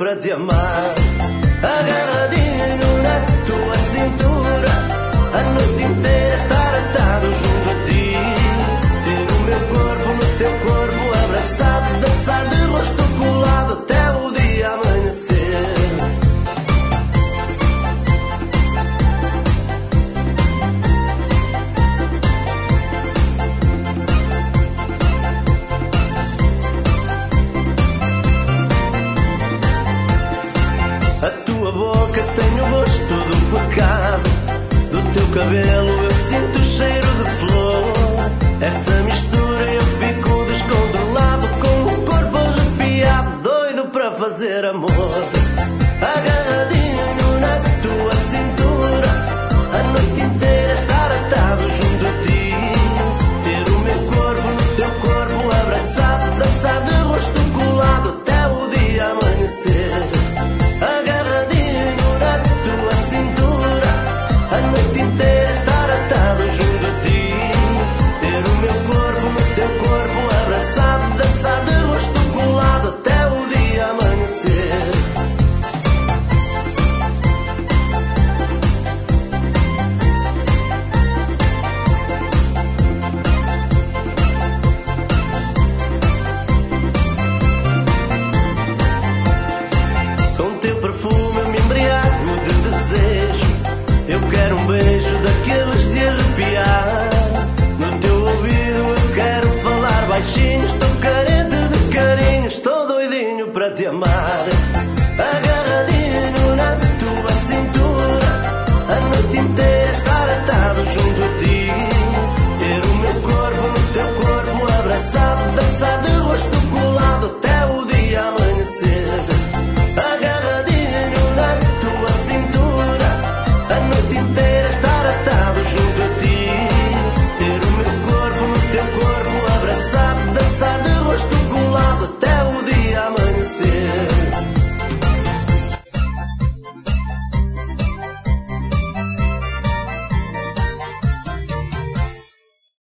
para te amar. Agarradinho na tua cintura, a noite inteira estar atado junto a ti. Ter o meu corpo no teu corpo abraçado, dançar de rosto colado até o dia amanhecer. A tua boca tem o gosto do pecado, do teu cabelo eu sinto o cheiro de flor. Essa mistura eu fico descontrolado, com o corpo arrepiado, doido para fazer amor.